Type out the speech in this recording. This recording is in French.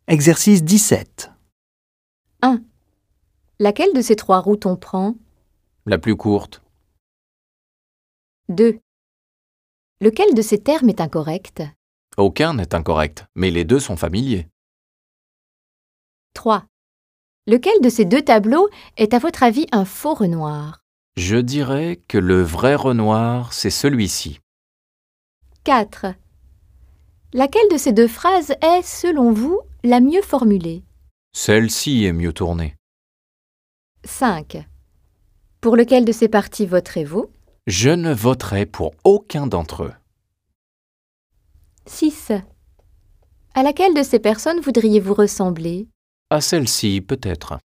Exercice 17. 1. Laquelle de ces trois routes on prend? La plus courte. 2. Lequel de ces termes est incorrect? Aucun n'est incorrect, mais les deux sont familiers. 3. Lequel de ces deux tableaux est à votre avis un faux Renoir? Je dirais que le vrai Renoir, c'est celui-ci. 4. Laquelle de ces deux phrases est, selon vous, la mieux formulée? Celle-ci est mieux tournée. 5. Pour lequel de ces partis voterez-vous? Je ne voterai pour aucun d'entre eux. 6. À laquelle de ces personnes voudriez-vous ressembler? À celle-ci, peut-être.